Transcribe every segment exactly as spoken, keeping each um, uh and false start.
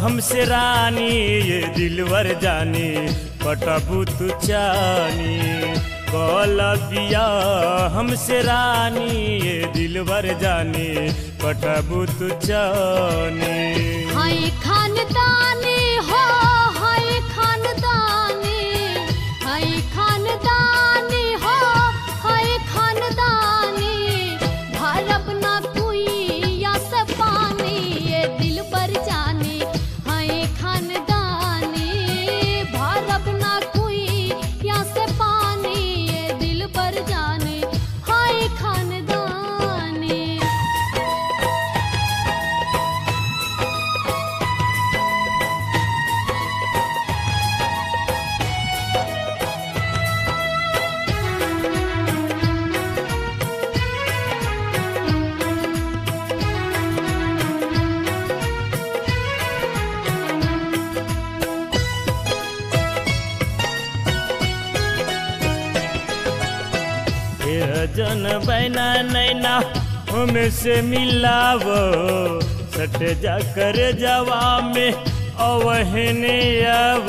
हमसे रानी ये दिलवर जानी कटबू तू चानी कल बियाह हमसे रानी ये दिलवर जानी कटबू तू चानी। हाय खानदानी हो हाय खानदानी हाय खानदानी हो हाय खानदानी भारब ना कोई या से पानी ये दिल पर जानी हाय खानदानी भारब ना कोई या से पानी ये दिल पर जानी हाय खानदानी। जन बैना नैना हमसे मिलावो सट जा कर जवा में अवहने आव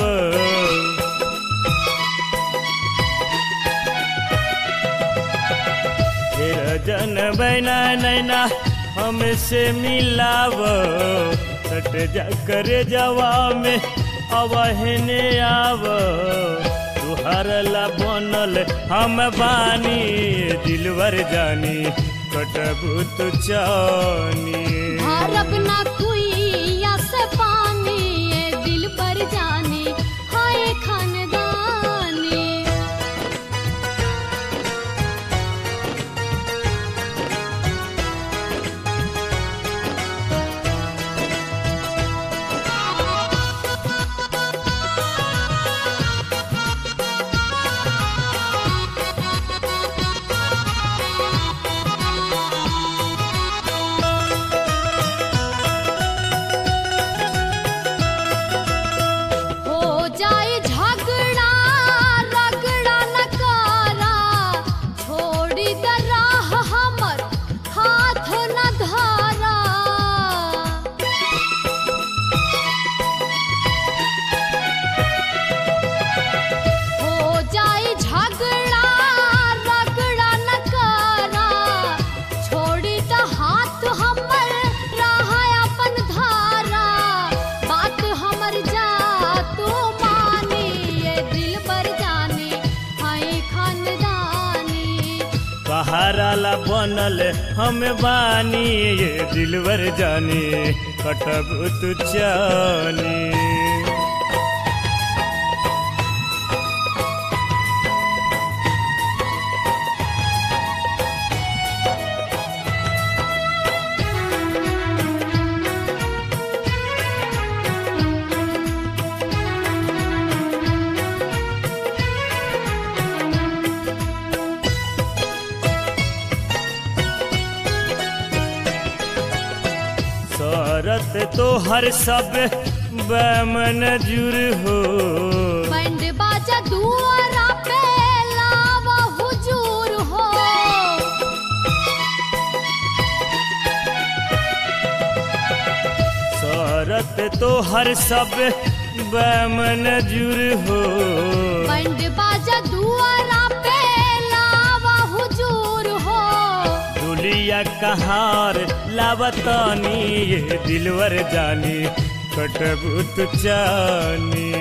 जन बैना नैना हमसे मिलावो सट जा कर जवा में अवहने आव तुहर ला बनल हम बानी दिलवर जानी कटबू तू चानी। भारब ना कोई या से पानी ये दिल पर जानी हाय खानदानी। सहारा ला बनल हम बानी ये दिलवर जानी कटबू तू चानी। शरत तो हर सब बेमंजूर हो बैंड बाजा दुआरा पे लावा हुजूर हो शरत तो हर सब बेमंजूर हो बैंड बाजा दुआरा पे लावा हुजूर हो दुलिया कहार लावतानी ये दिलवर जानी कटबू तू चानी।